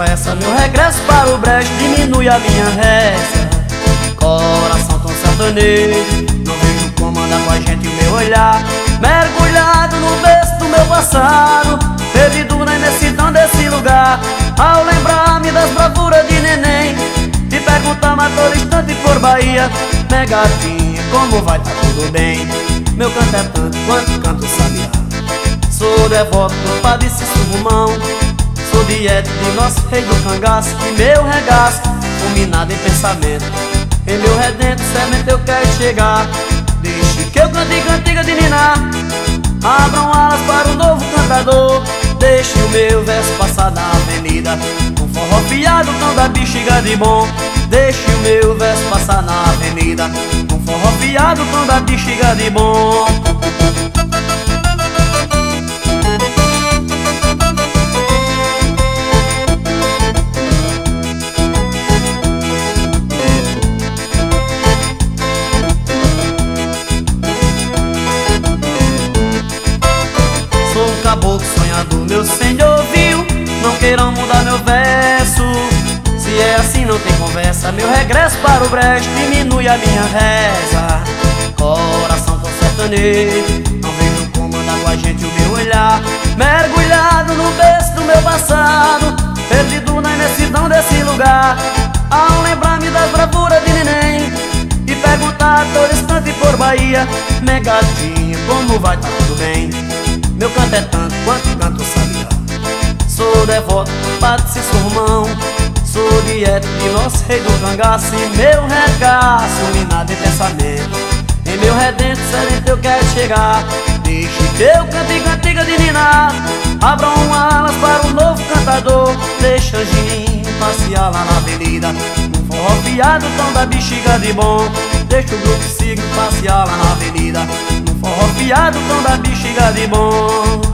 conversa, meu regresso para o brejo diminui a minha reza. Coração tão sertanejo, não vejo como anda com a gente o meu olhar, mergulhado no berço do meu passado, perdido na imensidão desse lugar. Ao lembrar-me das bravuras de neném, me perguntava a todo instante por Bahia: Negadinha, como vai, tá tudo bem? Meu canto é tanto quanto canto sabiá. Sou devoto do Padre Cício Romão, sou dieta de nosso rei do cangaço, e meu regaço, fulminado em pensamento, em meu redento semente eu quero chegar. Deixe que eu cante cantiga de niná, abram alas para o novo cantador. Deixe o meu verso passar na avenida, um forró fiado, tom da bexiga de bom. Deixe o meu verso passar na avenida, um forró fiado, tom da bexiga de bom. Caboclo sonhador, meu senhor ouviu, não queiram mudar meu verso. Se é assim não tem conversa, meu regresso para o brejo diminui a minha reza. Coração tão sertanejo, não vejo como anda com a gente o meu olhar, mergulhado no berço do meu passado, perdido na imensidão desse lugar. Ao lembrar-me das bravuras de neném, e perguntar a todo instante por Bahia: Negadinha, como vai, tá tudo bem? Meu canto é tanto quanto canto sabiá. Sou devoto do Padre Cício Romão, sou dieta de nosso rei do cangaço, e meu regaço, iluminado em pensamento, em meu redento sedento eu quero chegar. Deixe que eu cante cantiga de niná, abram alas para o novo cantador. Deixa Anjinho passear lá na avenida, um forró fiado, tom da bexiga de bom. Deixa o grupo Signo passear lá na avenida, um forró fiado, tom da bexiga de bom.